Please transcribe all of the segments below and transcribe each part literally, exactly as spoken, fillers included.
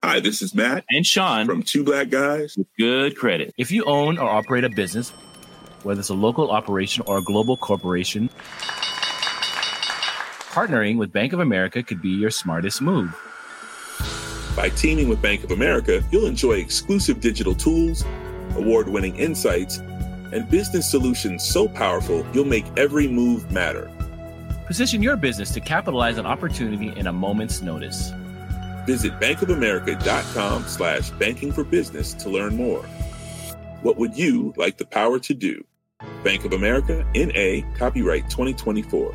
Hi, this is Matt and Sean from Two Black Guys with Good Credit. If you own or operate a business, whether it's a local operation or a global corporation, partnering with Bank of America could be your smartest move. By teaming with Bank of America, you'll enjoy exclusive digital tools, award-winning insights, and business solutions so powerful you'll make every move matter. Position your business to capitalize on opportunity in a moment's notice. Visit bankofamerica.com slash banking for business to learn more. What would you like the power to do? Bank of America, N A, copyright twenty twenty-four.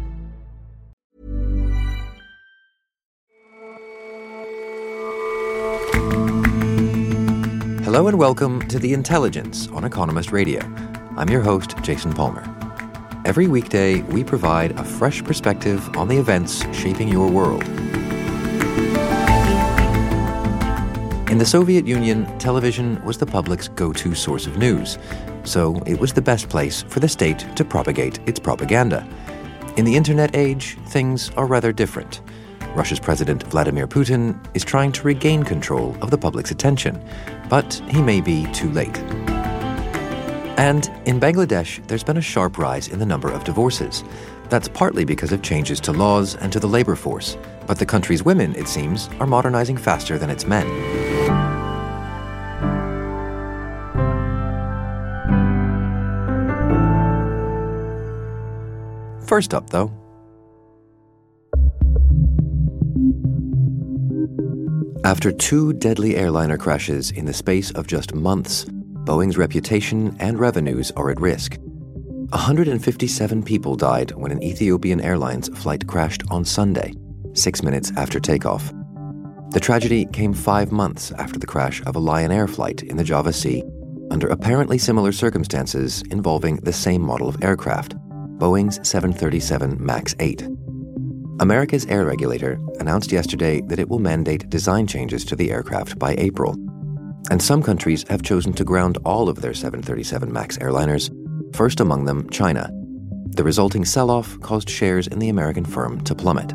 Hello and welcome to The Intelligence on Economist Radio. I'm your host, Jason Palmer. Every weekday, we provide a fresh perspective on the events shaping your world. In the Soviet Union, television was the public's go-to source of news, so it was the best place for the state to propagate its propaganda. In the internet age, things are rather different. Russia's President Vladimir Putin is trying to regain control of the public's attention, but he may be too late. And in Bangladesh, there's been a sharp rise in the number of divorces. That's partly because of changes to laws and to the labor force, but the country's women, it seems, are modernizing faster than its men. First up, though, after two deadly airliner crashes in the space of just months, Boeing's reputation and revenues are at risk. one hundred fifty-seven people died when an Ethiopian Airlines flight crashed on Sunday, six minutes after takeoff. The tragedy came five months after the crash of a Lion Air flight in the Java Sea, under apparently similar circumstances involving the same model of aircraft, Boeing's seven thirty-seven MAX eight. America's air regulator announced yesterday that it will mandate design changes to the aircraft by April. And some countries have chosen to ground all of their seven thirty-seven MAX airliners, first among them China. The resulting sell-off caused shares in the American firm to plummet.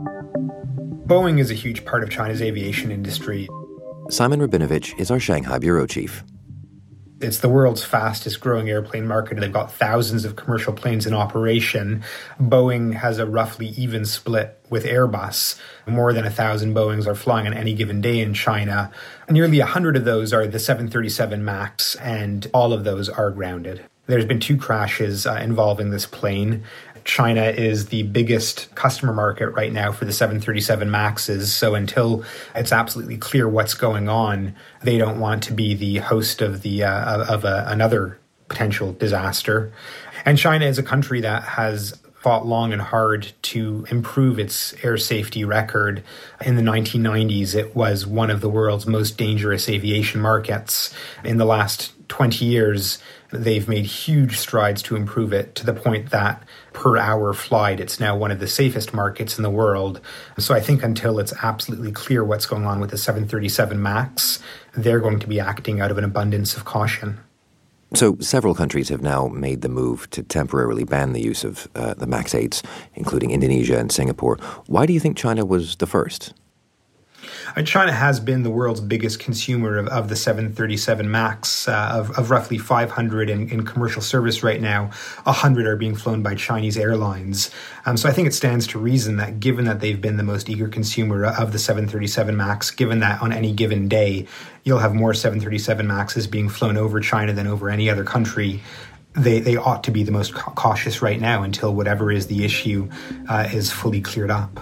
Boeing is a huge part of China's aviation industry. Simon Rabinovich is our Shanghai bureau chief. It's the world's fastest growing airplane market. They've got thousands of commercial planes in operation. Boeing has a roughly even split with Airbus. More than a thousand Boeings are flying on any given day in China. Nearly a hundred of those are the seven thirty-seven MAX, and all of those are grounded. There's been two crashes uh, involving this plane. China is the biggest customer market right now for the seven thirty-seven MAXes. So until it's absolutely clear what's going on, they don't want to be the host of the uh, of a, another potential disaster. And China is a country that has fought long and hard to improve its air safety record. In the nineteen nineties, it was one of the world's most dangerous aviation markets. In the last twenty years, they've made huge strides to improve it to the point that per hour flight, it's now one of the safest markets in the world. So I think until it's absolutely clear what's going on with the seven thirty-seven MAX, they're going to be acting out of an abundance of caution. So several countries have now made the move to temporarily ban the use of uh, the MAX eights, including Indonesia and Singapore. Why do you think China was the first? China has been the world's biggest consumer of, of the seven thirty-seven MAX, uh, of, of roughly five hundred in, in commercial service right now. one hundred are being flown by Chinese airlines. Um, so I think it stands to reason that given that they've been the most eager consumer of the seven thirty-seven MAX, given that on any given day you'll have more seven thirty-seven MAXes being flown over China than over any other country, they, they ought to be the most cautious right now until whatever is the issue uh, is fully cleared up.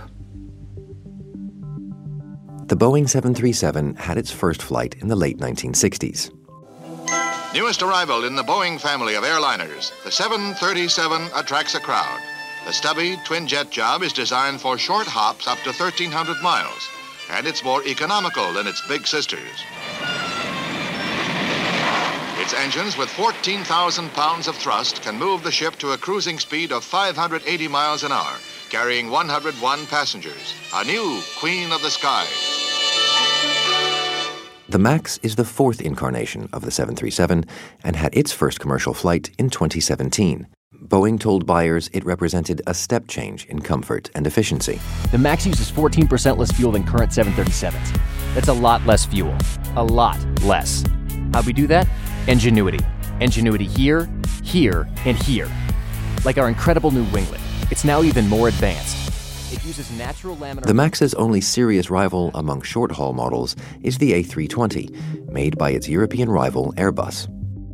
The Boeing seven thirty-seven had its first flight in the late nineteen sixties. Newest arrival in the Boeing family of airliners, the seven thirty-seven attracts a crowd. The stubby twin-jet job is designed for short hops up to thirteen hundred miles, and it's more economical than its big sisters. Its engines with fourteen thousand pounds of thrust can move the ship to a cruising speed of five hundred eighty miles an hour, carrying one hundred one passengers, a new queen of the skies. The MAX is the fourth incarnation of the seven thirty-seven and had its first commercial flight in twenty seventeen. Boeing told buyers it represented a step change in comfort and efficiency. The MAX uses fourteen percent less fuel than current seven thirty-sevens. That's a lot less fuel. A lot less. How'd we do that? Ingenuity. Ingenuity here, here, and here. Like our incredible new winglet. It's now even more advanced. It uses natural laminar... The MAX's only serious rival among short-haul models is the A three twenty, made by its European rival Airbus.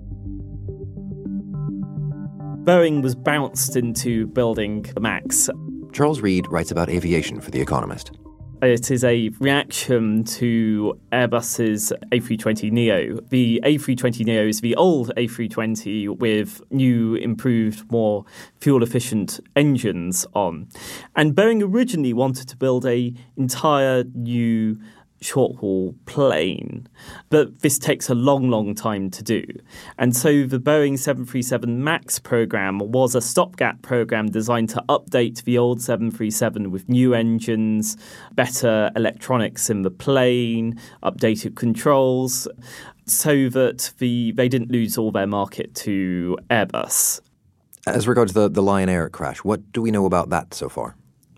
Boeing was bounced into building the MAX. Charles Reed writes about aviation for The Economist. It is a reaction to Airbus's A three twenty neo. The A three twenty neo is the old A three twenty with new, improved, more fuel-efficient engines on. And Boeing originally wanted to build an entire new short-haul plane, but this takes a long, long time to do. And so the Boeing seven thirty-seven MAX program was a stopgap program designed to update the old seven thirty-seven with new engines, better electronics in the plane, updated controls, so that the they didn't lose all their market to Airbus. As regards the, the Lion Air crash, what do we know about that so far?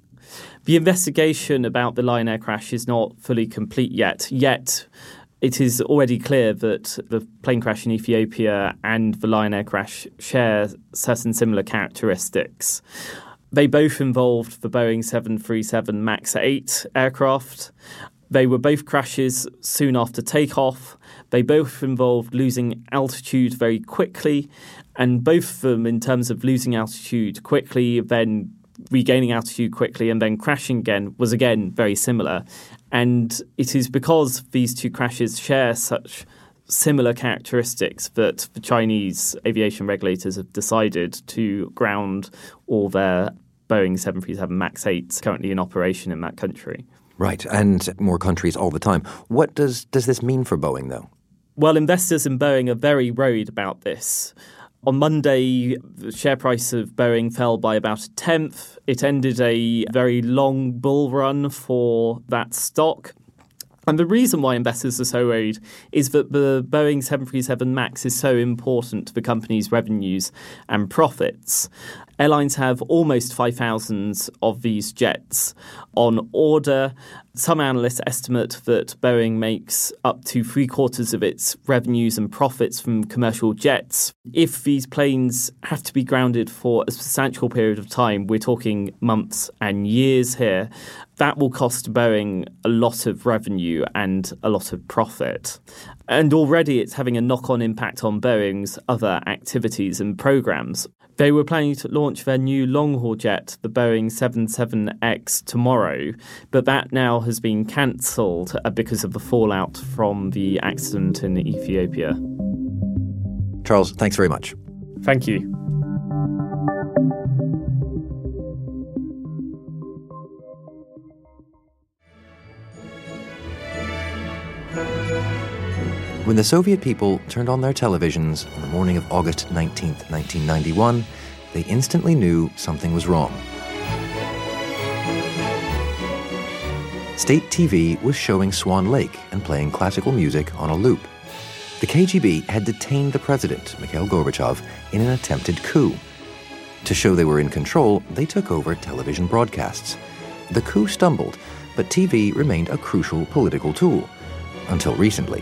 The investigation about the Lion Air crash is not fully complete yet. Yet, it is already clear that the plane crash in Ethiopia and the Lion Air crash share certain similar characteristics. They both involved the Boeing seven thirty-seven MAX eight aircraft. They were both crashes soon after takeoff. They both involved losing altitude very quickly, and both of them, in terms of losing altitude quickly, then regaining altitude quickly and then crashing again, was again very similar. And it is because these two crashes share such similar characteristics that the Chinese aviation regulators have decided to ground all their Boeing seven thirty-seven MAX eights currently in operation in that country. Right, and more countries all the time. What does, does this mean for Boeing, though? Well, investors in Boeing are very worried about this. On Monday, the share price of Boeing fell by about a tenth. It ended a very long bull run for that stock. And the reason why investors are so worried is that the Boeing seven thirty-seven MAX is so important to the company's revenues and profits. Airlines have almost five thousand of these jets on order. Some analysts estimate that Boeing makes up to three quarters of its revenues and profits from commercial jets. If these planes have to be grounded for a substantial period of time, we're talking months and years here, that will cost Boeing a lot of revenue and a lot of profit. And already it's having a knock-on impact on Boeing's other activities and programs. They were planning to launch their new long-haul jet, the Boeing seven seventy-seven X, tomorrow, but that now has been cancelled because of the fallout from the accident in Ethiopia. Charles, thanks very much. Thank you. When the Soviet people turned on their televisions on the morning of August nineteenth, nineteen ninety-one, they instantly knew something was wrong. State T V was showing Swan Lake and playing classical music on a loop. The K G B had detained the president, Mikhail Gorbachev, in an attempted coup. To show they were in control, they took over television broadcasts. The coup stumbled, but T V remained a crucial political tool. Until recently.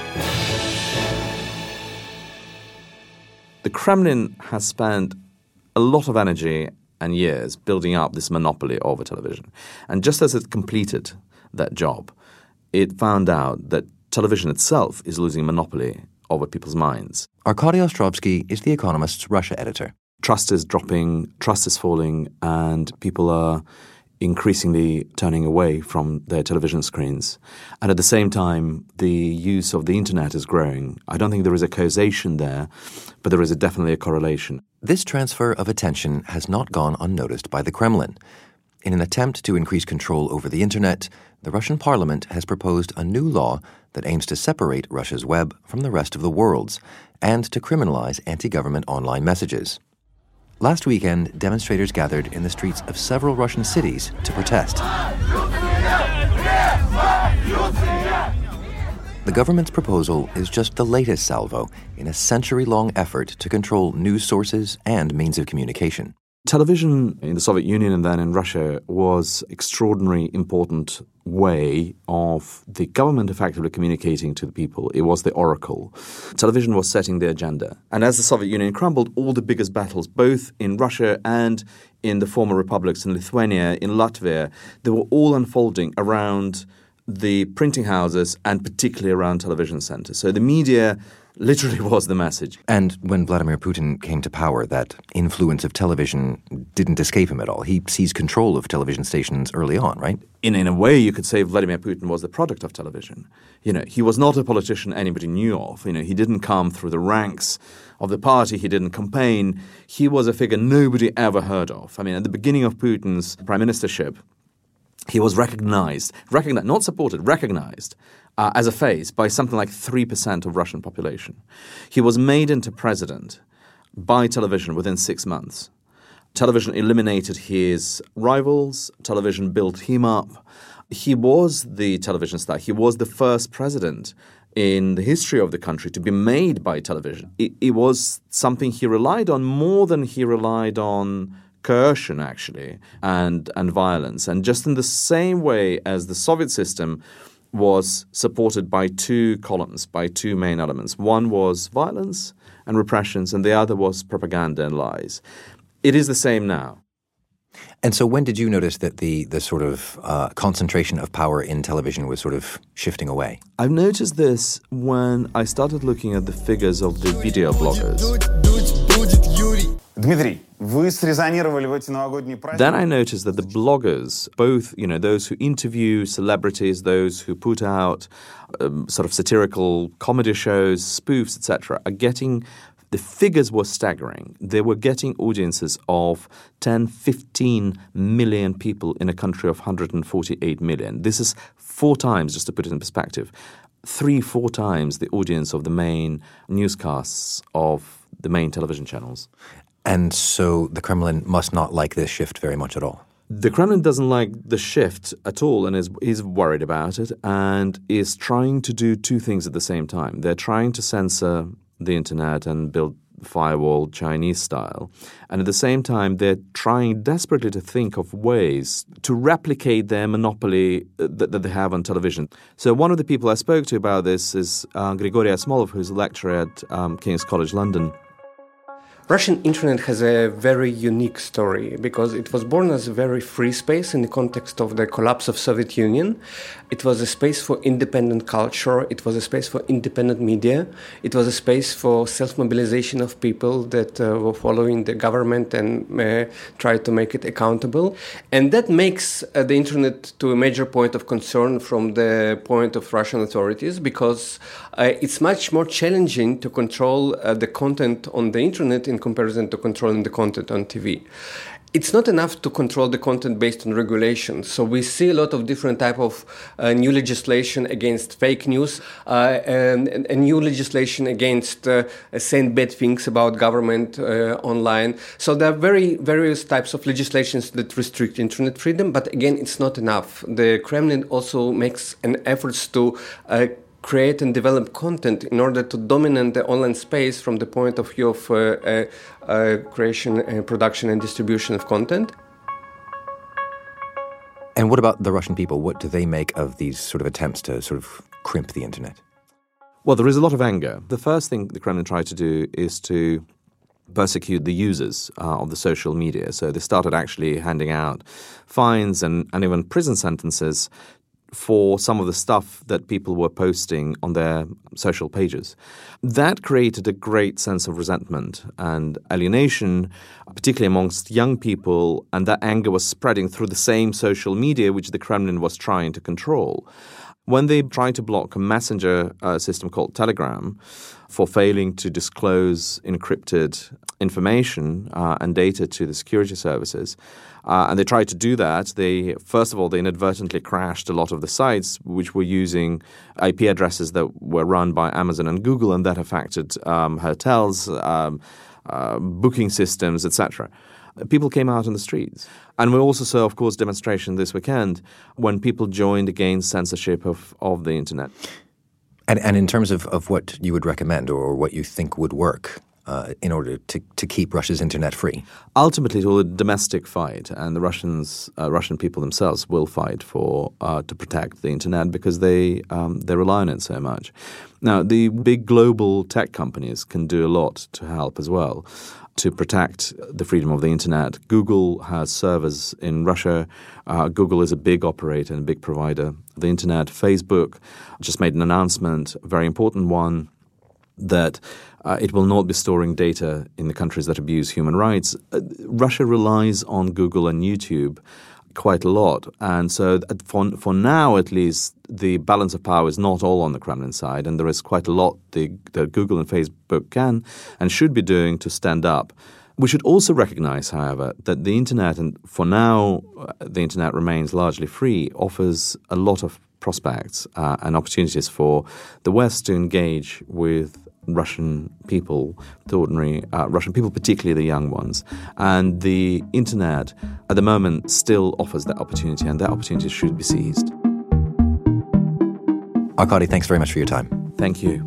The Kremlin has spent a lot of energy and years building up this monopoly over television. And just as it completed that job, it found out that television itself is losing monopoly over people's minds. Arkady Ostrovsky is The Economist's Russia editor. Trust is dropping, trust is falling, and people are increasingly turning away from their television screens. And at the same time, the use of the internet is growing. I don't think there is a causation there, but there is a, definitely a correlation. This transfer of attention has not gone unnoticed by the Kremlin. In an attempt to increase control over the internet, the Russian parliament has proposed a new law that aims to separate Russia's web from the rest of the world's and to criminalize anti-government online messages. Last weekend, demonstrators gathered in the streets of several Russian cities to protest. the government's proposal is just the latest salvo in a century-long effort to control news sources and means of communication. Television in the Soviet Union and then in Russia was an extraordinarily important way of the government effectively communicating to the people. It was the oracle. Television was setting the agenda. And as the Soviet Union crumbled, all the biggest battles, both in Russia and in the former republics, in Lithuania, in Latvia, they were all unfolding around the printing houses and particularly around television centers. So the media literally was the message. And when Vladimir Putin came to power, that influence of television didn't escape him at all. He seized control of television stations early on, right? In, in a way, you could say Vladimir Putin was the product of television. You know, he was not a politician anybody knew of. You know, he didn't come through the ranks of the party. He didn't campaign. He was a figure nobody ever heard of. I mean, at the beginning of Putin's prime ministership, he was recognized, recognized, not supported, recognized uh, as a face by something like three percent of Russian population. He was made into president by television within six months. Television eliminated his rivals. Television built him up. He was the television star. He was the first president in the history of the country to be made by television. It, it was something he relied on more than he relied on coercion, actually, and and violence. And just in the same way as the Soviet system was supported by two columns, by two main elements. One was violence and repressions, and the other was propaganda and lies. It is the same now. And so when did you notice that the, the sort of uh, concentration of power in television was sort of shifting away? I've noticed this when I started looking at the figures of the video bloggers. Dmitry, вы срезонировали в эти новогодние праздники. Then I noticed that the bloggers, both, you know, those who interview celebrities, those who put out um, sort of satirical comedy shows, spoofs, et cetera, are getting, the figures were staggering. They were getting audiences of ten, fifteen million people in a country of one hundred forty-eight million. This is four times, just to put it in perspective, three, four times the audience of the main newscasts of the main television channels. And so the Kremlin must not like this shift very much at all. The Kremlin doesn't like the shift at all and is, is worried about it and is trying to do two things at the same time. They're trying to censor the internet and build firewall Chinese style. And at the same time, they're trying desperately to think of ways to replicate their monopoly that, that they have on television. So one of the people I spoke to about this is uh, Grigory Asmolov, who's a lecturer at um, King's College London. Russian internet has a very unique story because it was born as a very free space in the context of the collapse of Soviet Union. It was a space for independent culture. It was a space for independent media. It was a space for self-mobilization of people that uh, were following the government and uh, tried to make it accountable. And that makes uh, the internet to a major point of concern from the point of Russian authorities because uh, it's much more challenging to control uh, the content on the internet in comparison to controlling the content on T V. It's not enough to control the content based on regulation. So we see a lot of different type of uh, new legislation against fake news, uh, and, and, and new legislation against uh, saying bad things about government uh, online. So there are very various types of legislations that restrict internet freedom. But again, it's not enough. The Kremlin also makes an effort to uh, create and develop content in order to dominate the online space from the point of view of uh, uh, uh, creation, uh, production and distribution of content. And what about the Russian people? What do they make of these sort of attempts to sort of crimp the internet? Well, there is a lot of anger. The first thing the Kremlin tried to do is to persecute the users uh, of the social media. So they started actually handing out fines and, and even prison sentences for some of the stuff that people were posting on their social pages. That created a great sense of resentment and alienation, particularly amongst young people, and that anger was spreading through the same social media which the Kremlin was trying to control. When they tried to block a messenger uh, system called Telegram for failing to disclose encrypted information uh, and data to the security services, Uh, and they tried to do that. They, first of all, they inadvertently crashed a lot of the sites which were using I P addresses that were run by Amazon and Google, and that affected um, hotels, um, uh, booking systems, et cetera. People came out on the streets. And we also saw, of course, demonstration this weekend when people joined against censorship of, of the internet. And and in terms of, of what you would recommend or what you think would work uh, in order to, to keep Russia's internet free? Ultimately, it will be a domestic fight, and the Russians, uh, Russian people themselves will fight for uh, to protect the internet because they um, they rely on it so much. Now, the big global tech companies can do a lot to help as well, to protect the freedom of the internet. Google has servers in Russia. Uh, Google is a big operator and a big provider of the internet. Facebook just made an announcement, a very important one, that uh, it will not be storing data in the countries that abuse human rights. Uh, Russia relies on Google and YouTube quite a lot. And so for, for now, at least, the balance of power is not all on the Kremlin side, and there is quite a lot the, that Google and Facebook can and should be doing to stand up. We should also recognize, however, that the internet, and for now uh, the internet remains largely free, offers a lot of prospects uh, and opportunities for the West to engage with Russian people, the ordinary uh, Russian people, particularly the young ones. And the internet at the moment still offers that opportunity, and that opportunity should be seized. Arkady, thanks very much for your time. Thank you.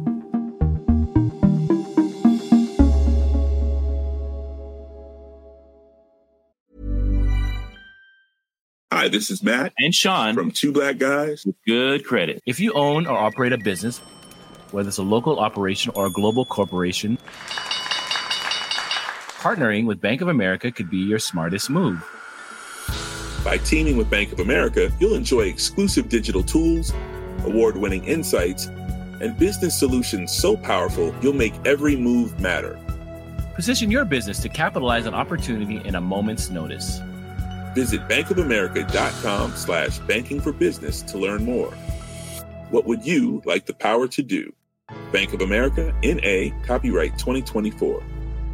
Hi, this is Matt and Sean from Two Black Guys with Good Credit. If you own or operate a business, whether it's a local operation or a global corporation, partnering with Bank of America could be your smartest move. By teaming with Bank of America, you'll enjoy exclusive digital tools, award-winning insights, and business solutions so powerful you'll make every move matter. Position your business to capitalize on opportunity in a moment's notice. Visit bankofamerica.com slash banking for business to learn more. What would you like the power to do? Bank of America, N A, copyright twenty twenty-four.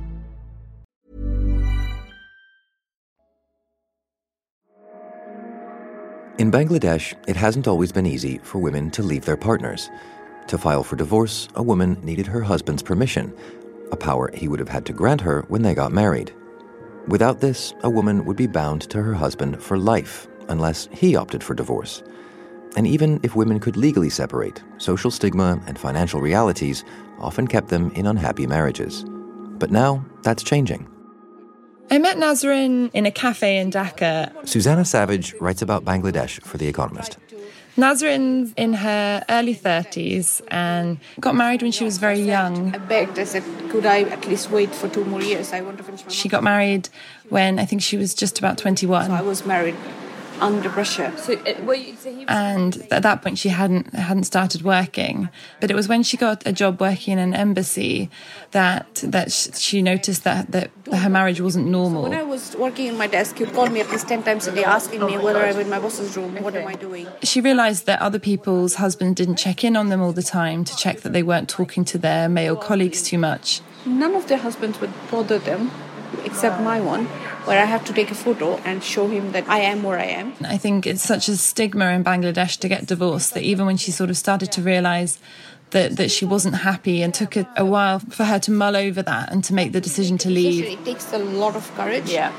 In Bangladesh, it hasn't always been easy for women to leave their partners. To file for divorce, a woman needed her husband's permission, a power he would have had to grant her when they got married. Without this, a woman would be bound to her husband for life, unless he opted for divorce. And even if women could legally separate, social stigma and financial realities often kept them in unhappy marriages. But now, that's changing. I met Nazrin in a cafe in Dhaka. Susanna Savage writes about Bangladesh for The Economist. Nazrin's in her early thirties and got married when she was very young. I begged, I said, could I at least wait for two more years? I want to finish my She got married when I think she was just about twenty-one. So I was married under pressure. So, uh, well, you, so he was and at that point she hadn't hadn't started working. But it was when she got a job working in an embassy that that she noticed that, that her marriage wasn't normal. So when I was working in my desk, he'd call me at least ten times a day asking me whether I'm in my boss's room, what am I doing? She realised that other people's husbands didn't check in on them all the time to check that they weren't talking to their male colleagues too much. None of their husbands would bother them, except my one, where I have to take a photo and show him that I am where I am. I think it's such a stigma in Bangladesh to get divorced that even when she sort of started to realise that, that she wasn't happy, and took a, a while for her to mull over that and to make the decision to leave. It takes a lot of courage. Yeah.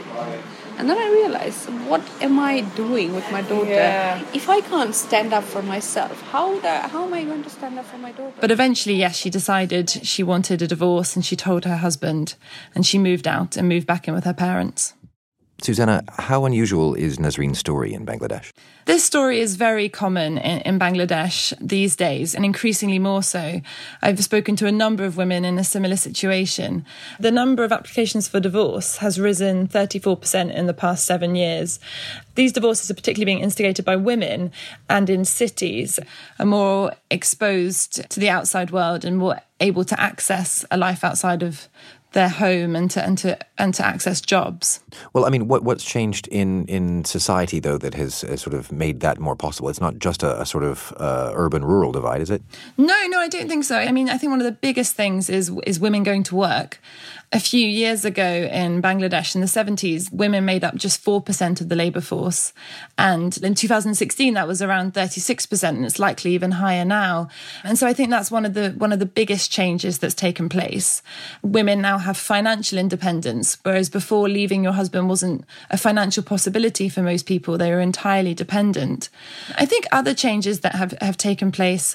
And then I realised, what am I doing with my daughter? Yeah. If I can't stand up for myself, how the, how am I going to stand up for my daughter? But eventually, yes, she decided she wanted a divorce, and she told her husband, and she moved out and moved back in with her parents. Susanna, how unusual is Nazrin's story in Bangladesh? This story is very common in, in Bangladesh these days, and increasingly more so. I've spoken to a number of women in a similar situation. The number of applications for divorce has risen thirty-four percent in the past seven years. These divorces are particularly being instigated by women, and in cities are more exposed to the outside world and more able to access a life outside of their home and to and to and to access jobs. Well, I mean, what what's changed in, in society though that has uh, sort of made that more possible? It's not just a, a sort of uh, urban-rural divide, is it? No, no, I don't think so. I mean, I think one of the biggest things is is women going to work. A few years ago in Bangladesh in the seventies, women made up just four percent of the labour force. And in two thousand sixteen, that was around thirty-six percent, and it's likely even higher now. And so I think that's one of the one of the biggest changes that's taken place. Women now have financial independence, whereas before leaving your husband wasn't a financial possibility for most people. They were entirely dependent. I think other changes that have, have taken place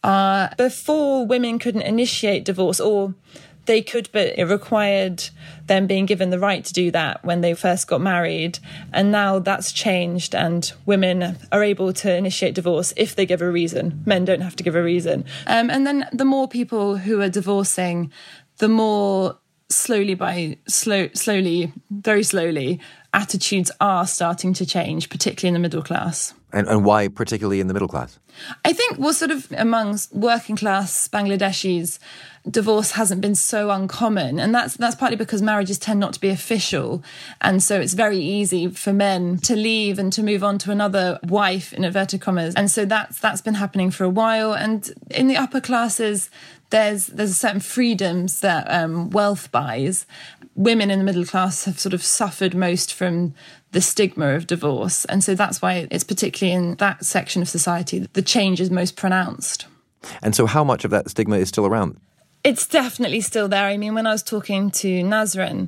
Uh, before, women couldn't initiate divorce, or they could, but it required them being given the right to do that when they first got married. And now that's changed, and women are able to initiate divorce if they give a reason. Men don't have to give a reason. Um, and then the more people who are divorcing, the more slowly by slow, slowly, very slowly, attitudes are starting to change, particularly in the middle class. And, and why particularly in the middle class? I think, well, sort of amongst working class Bangladeshis, divorce hasn't been so uncommon. And that's that's partly because marriages tend not to be official. And so it's very easy for men to leave and to move on to another wife, in inverted commas. And so that's that's been happening for a while. And in the upper classes, there's there's certain freedoms that um, wealth buys. Women in the middle class have sort of suffered most from the stigma of divorce. And so that's why it's particularly in that section of society that the change is most pronounced. And so how much of that stigma is still around? It's definitely still there. I mean, when I was talking to Nazrin,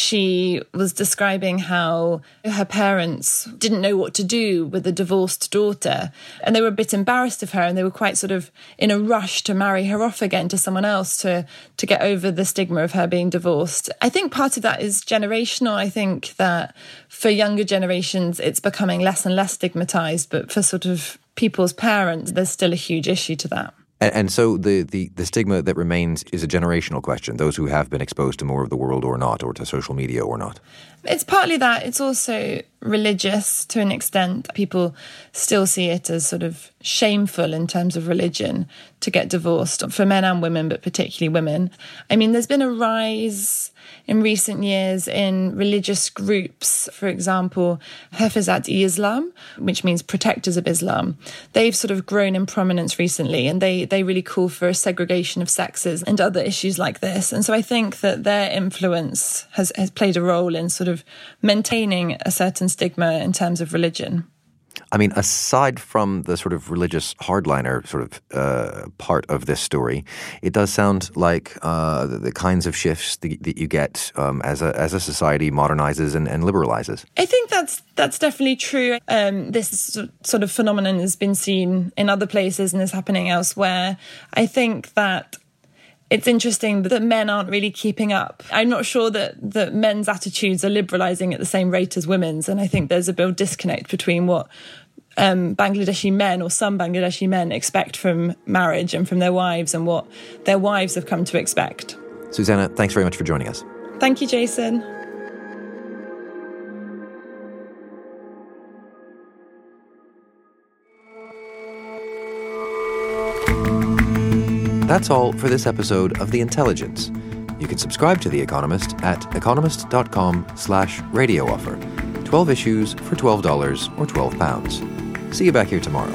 she was describing how her parents didn't know what to do with a divorced daughter. And they were a bit embarrassed of her, and they were quite sort of in a rush to marry her off again to someone else to, to get over the stigma of her being divorced. I think part of that is generational. I think that for younger generations, it's becoming less and less stigmatised. But for sort of people's parents, there's still a huge issue to that. And, and so the, the, the stigma that remains is a generational question, those who have been exposed to more of the world or not, or to social media or not. It's partly that. It's also religious to an extent. People still see it as sort of shameful in terms of religion to get divorced, for men and women, but particularly women. I mean, there's been a rise in recent years in religious groups. For example, Hafizat-e-Islam, which means protectors of Islam. They've sort of grown in prominence recently, and they, they really call for a segregation of sexes and other issues like this. And so I think that their influence has, has played a role in sort of of maintaining a certain stigma in terms of religion. I mean, aside from the sort of religious hardliner sort of uh, part of this story, it does sound like uh, the, the kinds of shifts that, that you get um, as a as a society modernizes and, and liberalizes. I think that's that's definitely true. Um, this sort of phenomenon has been seen in other places and is happening elsewhere. I think that it's interesting that men aren't really keeping up. I'm not sure that, that men's attitudes are liberalising at the same rate as women's. And I think there's a real disconnect between what um, Bangladeshi men or some Bangladeshi men expect from marriage and from their wives and what their wives have come to expect. Susanna, thanks very much for joining us. Thank you, Jason. That's all for this episode of The Intelligence. You can subscribe to The Economist at economist.com slash radio offer. twelve issues for twelve dollars or twelve pounds. See you back here tomorrow.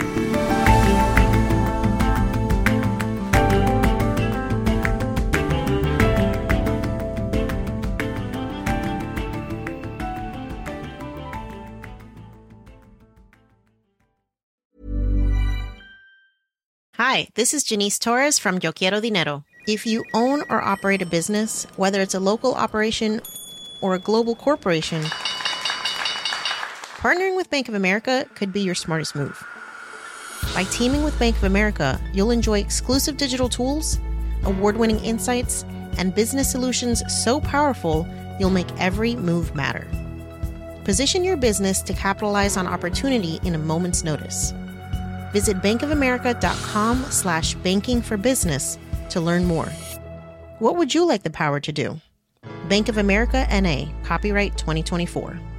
Hi, this is Janice Torres from Yo Quiero Dinero. If you own or operate a business, whether it's a local operation or a global corporation, partnering with Bank of America could be your smartest move. By teaming with Bank of America, you'll enjoy exclusive digital tools, award-winning insights, and business solutions so powerful, you'll make every move matter. Position your business to capitalize on opportunity in a moment's notice. Visit bankofamerica.com slash banking for business to learn more. What would you like the power to do? Bank of America N A, copyright twenty twenty-four.